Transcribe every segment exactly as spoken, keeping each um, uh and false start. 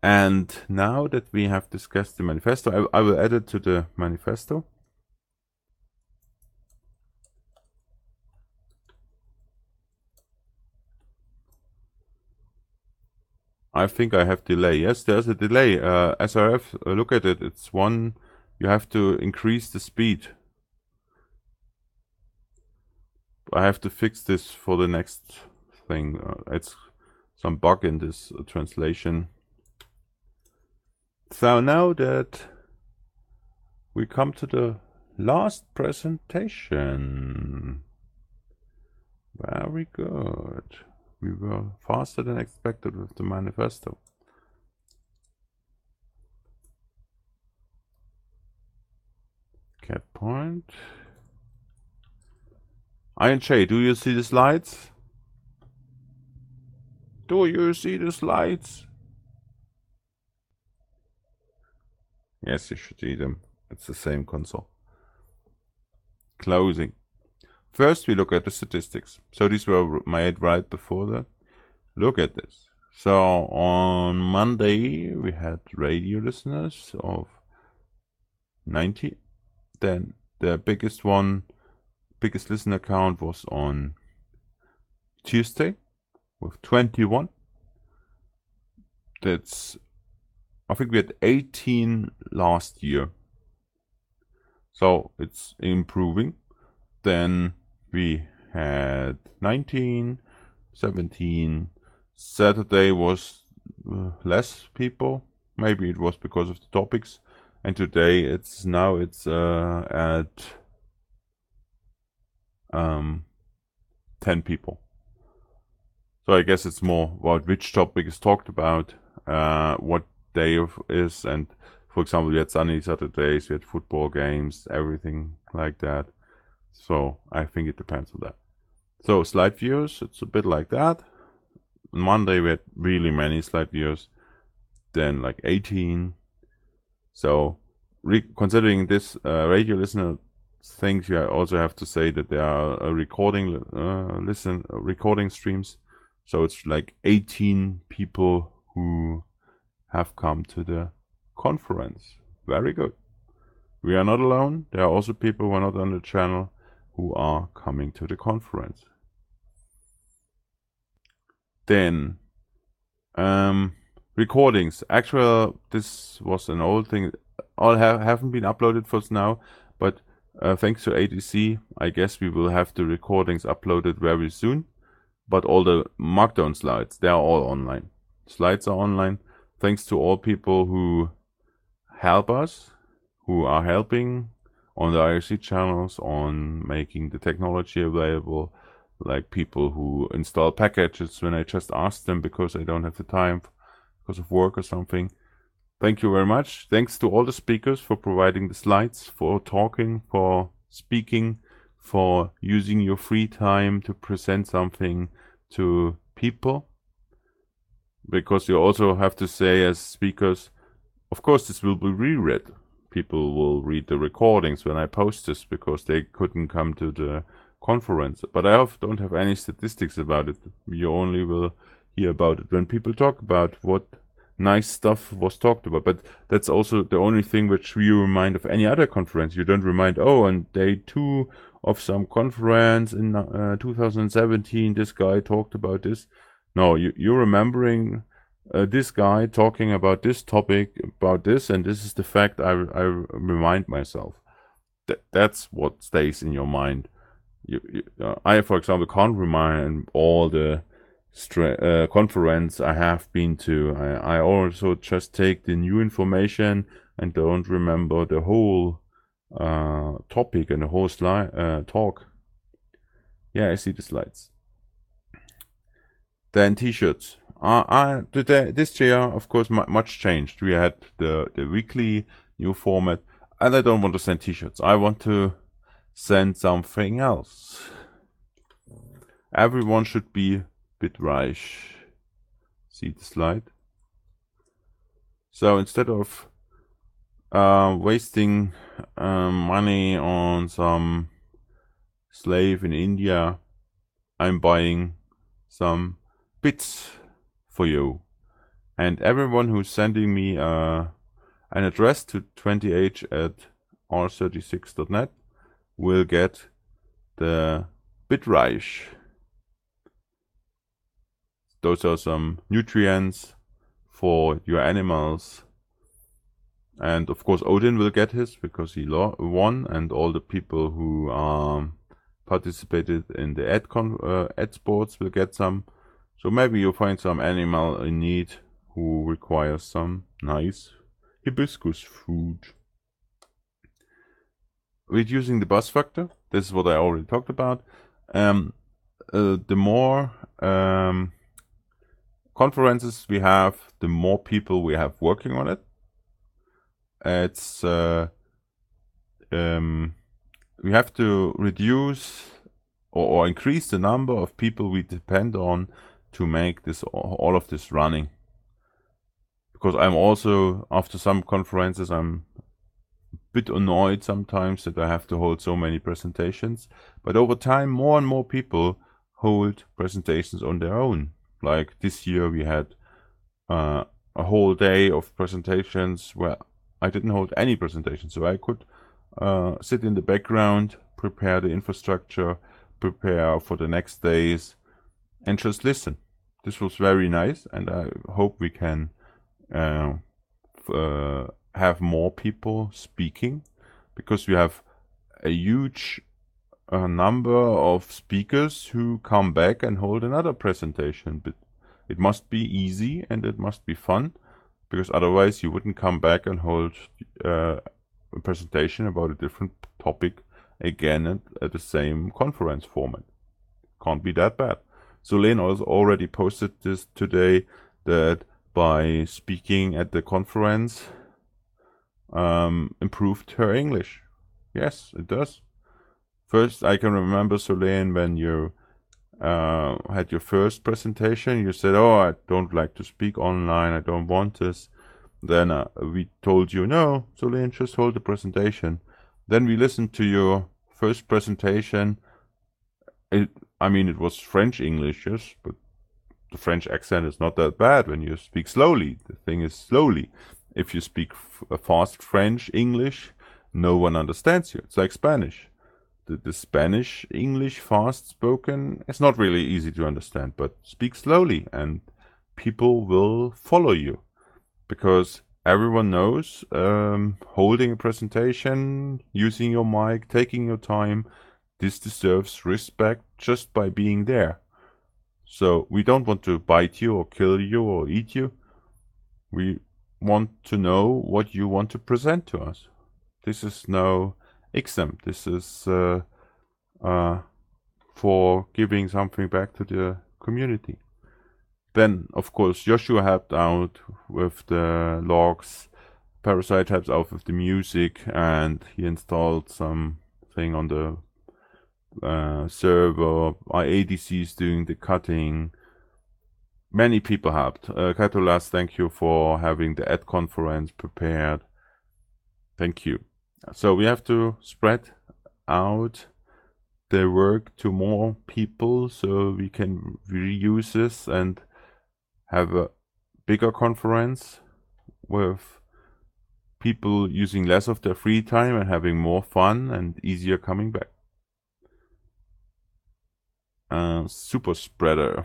And now that we have discussed the manifesto, I, I will add it to the manifesto. I think I have delay. Yes, there's a delay. Uh, S R F, uh, look at it. It's one, you have to increase the speed. I have to fix this for the next thing. Uh, it's some bug in this uh, translation. So now that we come to the last presentation. Very good. We were faster than expected with the manifesto. Cat point. I N J, do you see the slides? Do you see the slides? Yes, you should see them. It's the same console. Closing. First, we look at the statistics. So these were made right before that. Look at this. So on Monday, we had radio listeners of ninety. Then the biggest one, biggest listener count was on Tuesday with twenty-one. That's, I think we had eighteen last year. So it's improving. Then we had nineteen, seventeen. Saturday was uh, less people. Maybe it was because of the topics. And today it's now it's uh, at um, ten people. So I guess it's more about which topic is talked about, uh, what day of is, and for example, we had sunny Saturdays, we had football games, everything like that. So I think it depends on that. So slide views, it's a bit like that. On Monday we had really many slide views, then like eighteen. So re considering this uh, radio listener things, you also have to say that there are uh, recording uh, listen uh, recording streams. So it's like eighteen people who have come to the conference. Very good. We are not alone. There are also people who are not on the channel who are coming to the conference. Then um, recordings. Actually, this was an old thing. All ha haven't been uploaded for now, but uh, thanks to A D C, I guess we will have the recordings uploaded very soon. But all the Markdown slides, they are all online. Slides are online. Thanks to all people who help us, who are helping on the I R C channels, on making the technology available, like people who install packages when I just ask them because I don't have the time because of work or something. Thank you very much. Thanks to all the speakers for providing the slides, for talking, for speaking, for using your free time to present something to people. Because you also have to say as speakers, of course this will be reread. People will read the recordings when I post this because they couldn't come to the conference. But I have, don't have any statistics about it. You only will hear about it when people talk about what nice stuff was talked about. But that's also the only thing which you remind of any other conference. You don't remind, oh, on day two of some conference in uh, two thousand seventeen, this guy talked about this. No, you, you're remembering uh, this guy talking about this topic, about this, and this is the fact I, I remind myself. That, that's what stays in your mind. You, you, uh, I, for example, can't remind all the uh, conference I have been to. I, I also just take the new information and don't remember the whole uh, topic and the whole slide uh, talk. Yeah, I see the slides. Then t-shirts. Uh, uh, today, this year, of course, much changed. We had the, the weekly new format, and I don't want to send t-shirts. I want to send something else. Everyone should be Bitreich. See the slide? So instead of uh, wasting um, money on some slave in India, I'm buying some bits for you. And everyone who's sending me uh, an address to twenty h at r thirty-six dot net will get the Bitreich. Those are some nutrients for your animals. And of course Odin will get his because he won, and all the people who um, participated in the ad, con uh, ad sports will get some. So maybe you'll find some animal in need who requires some nice hibiscus food. Reducing the buzz factor, this is what I already talked about. Um, uh, the more um, conferences we have, the more people we have working on it. It's uh, um, we have to reduce or, or increase the number of people we depend on to make this all of this running. Because I'm also, after some conferences, I'm a bit annoyed sometimes that I have to hold so many presentations. But over time, more and more people hold presentations on their own. Like this year, we had uh, a whole day of presentations where I didn't hold any presentation, so I could uh, sit in the background, prepare the infrastructure, prepare for the next days, and just listen. This was very nice, and I hope we can uh, uh, have more people speaking, because we have a huge uh, number of speakers who come back and hold another presentation. But it must be easy and it must be fun, because otherwise you wouldn't come back and hold uh, a presentation about a different topic again at, at the same conference format. Can't be that bad. Solène also already posted this today, that by speaking at the conference um, improved her English. Yes, it does. First, I can remember, Solène, when you uh, had your first presentation, you said, oh, I don't like to speak online, I don't want this. Then uh, we told you, no, Solène, just hold the presentation. Then we listened to your first presentation. It, I mean, it was French English, yes, but the French accent is not that bad when you speak slowly. The thing is slowly. If you speak f fast French English, no one understands you. It's like Spanish. The, the Spanish English fast spoken is not really easy to understand, but speak slowly and people will follow you, because everyone knows um, holding a presentation, using your mic, taking your time, this deserves respect just by being there. So we don't want to bite you or kill you or eat you. We want to know what you want to present to us. This is no exam. This is uh, uh, for giving something back to the community. Then, of course, Joshua helped out with the logs. Parasite helps out with the music, and he installed something on the uh, server. Our A D C is doing the cutting. Many people helped. Uh, Katolas, thank you for having the ad conference prepared. Thank you. So we have to spread out the work to more people so we can reuse this and have a bigger conference with people using less of their free time and having more fun and easier coming back. Uh, super spreader.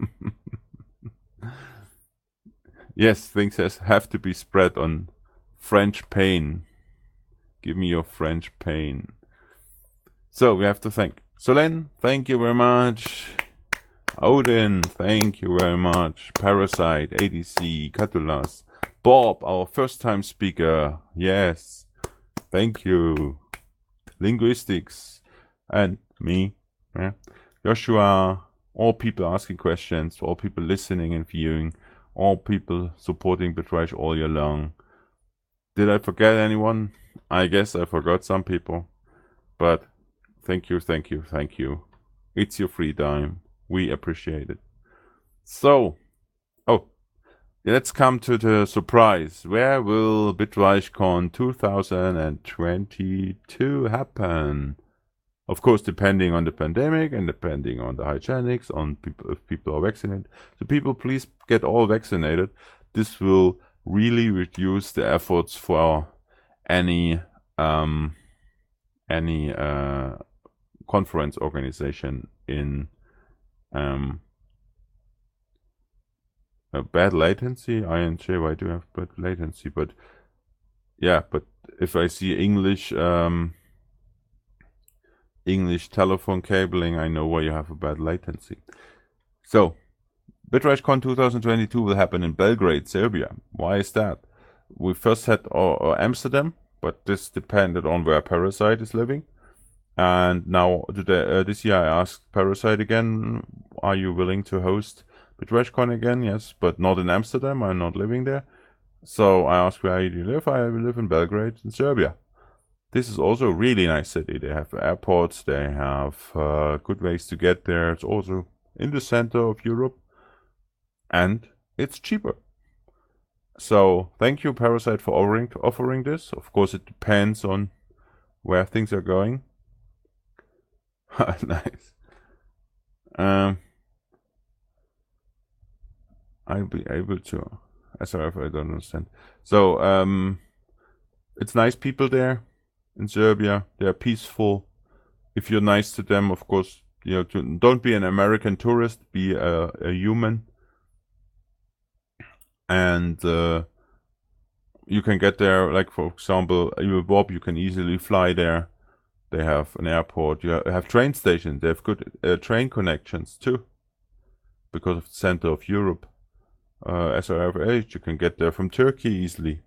Yes, things has, have to be spread on French pain. Give me your French pain. So we have to thank Solène, thank you very much. Odin, thank you very much. Parasite, A D C, Katulas, Bob, our first time speaker. Yes, thank you. Linguistics, and me. Yeah. Joshua, all people asking questions, all people listening and viewing, all people supporting Bitreich all year long. Did I forget anyone? I guess I forgot some people, but thank you, thank you, thank you. It's your free time. We appreciate it. So, oh, let's come to the surprise. Where will BitreichCon two thousand twenty-two happen? Of course, depending on the pandemic and depending on the hygienics, on people, if people are vaccinated. So people, please get all vaccinated. this will really reduce the efforts for any um, any uh, conference organization in um, a bad latency. I N J, why do you have bad latency? But yeah, but if I see English um, English telephone cabling, I know why you have a bad latency. So, BitRageCon twenty twenty-two will happen in Belgrade, Serbia. Why is that? We first had uh, Amsterdam, but this depended on where Parasite is living. And now today, uh, this year I asked Parasite again, are you willing to host BitRageCon again? Yes, but not in Amsterdam. I'm not living there. So I asked, where do you live? I live in Belgrade, in Serbia. This is also a really nice city. They have airports, they have uh, good ways to get there. It's also in the center of Europe, and it's cheaper. So thank you, Parasite, for offering offering this. Of course, it depends on where things are going. Nice. Um, I'll be able to. Sorry if I don't understand. So um, it's nice people there in Serbia. They're peaceful. If you're nice to them, of course, you know, to, don't be an American tourist. Be a, a human. And uh, you can get there. Like for example, you Bob, you can easily fly there. They have an airport. You have train stations. They have good uh, train connections too, because of the center of Europe. Uh, S R F H, you can get there from Turkey easily.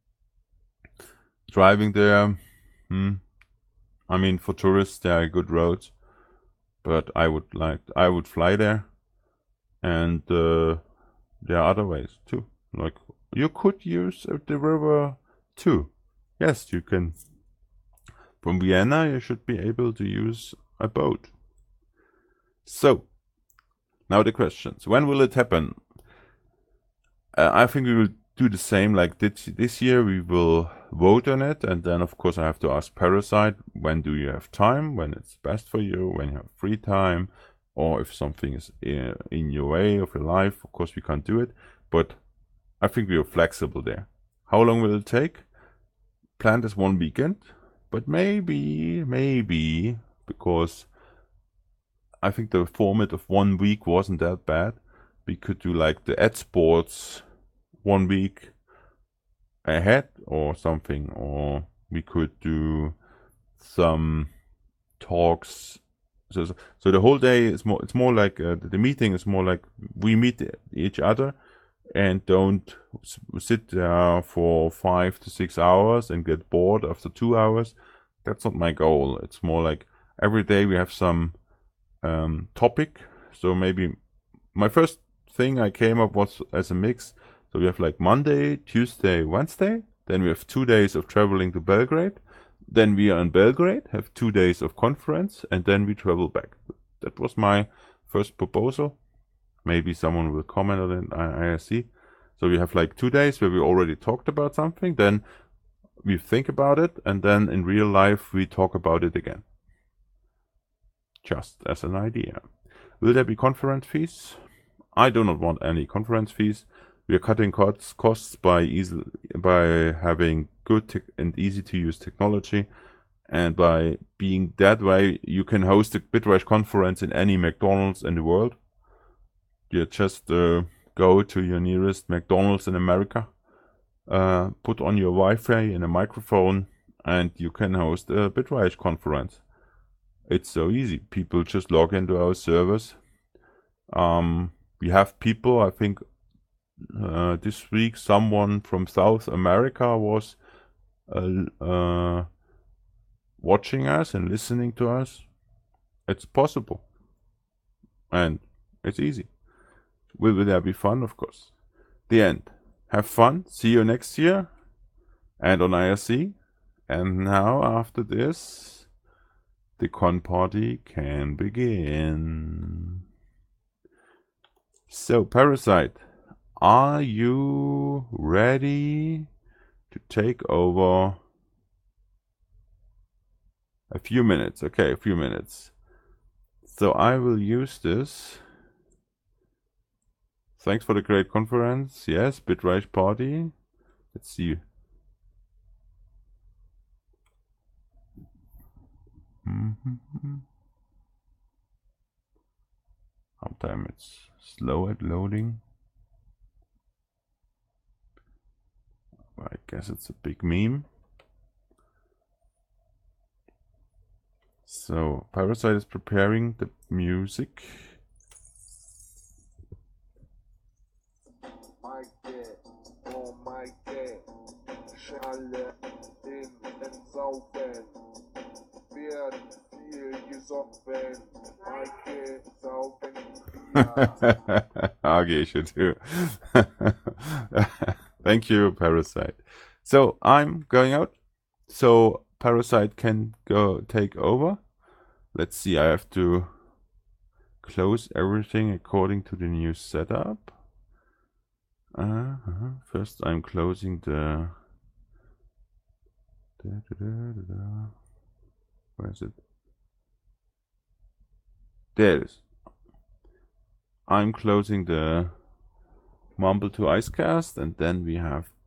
Driving there, hmm, I mean, for tourists there are good roads, but I would like I would fly there, and uh, there are other ways too. Like you could use the river too. Yes, you can. From Vienna, you should be able to use a boat. So now the questions: when will it happen? Uh, I think we will do the same like this, this year. We will vote on it, and then of course I have to ask Parasite, when do you have time, when it's best for you, when you have free time, or if something is in, in your way of your life. Of course we can't do it, but I think we are flexible there. How long will it take? Planned is one weekend, but maybe, maybe, because I think the format of one week wasn't that bad. We could do like the Ed Sports one week ahead or something, or we could do some talks. So, so, so the whole day is more. It's more like uh, the meeting is more like we meet each other and don't sit there for five to six hours and get bored after two hours. That's not my goal. It's more like every day we have some um, topic. So maybe my first thing I came up was as a mix. So we have like Monday, Tuesday, Wednesday. Then we have two days of traveling to Belgrade. Then we are in Belgrade, have two days of conference, and then we travel back. That was my first proposal. Maybe someone will comment on it, I see. So we have like two days where we already talked about something. Then we think about it, and then in real life we talk about it again. Just as an idea. Will there be conference fees? I do not want any conference fees. We are cutting costs, costs by easy, by having good and easy to use technology, and by being that way you can host a BitRage conference in any McDonald's in the world. You just uh, go to your nearest McDonald's in America, uh, put on your Wi-Fi and a microphone, and you can host a BitRage conference. It's so easy. People just log into our servers. Um, we have people, I think uh, this week someone from South America was uh, uh, watching us and listening to us. It's possible. And it's easy. Will, will there be fun? Of course. The end. Have fun. See you next year. And on I R C. And now after this, the con party can begin. So, Parasite, are you ready to take over? A few minutes. Okay, a few minutes. So I will use this. thanks for the great conference. Yes, Bitrage party. Let's see. Mm-hmm. Sometimes it's slow at loading. I guess it's a big meme. So Parasite is preparing the music. Okay, should do. Thank you, Parasite. So I'm going out. So Parasite can go take over. Let's see, I have to close everything according to the new setup. Uh -huh. First I'm closing the... Da, da, da, da, da. Where is it? There it is. I'm closing the Mumble to Icecast, and then we have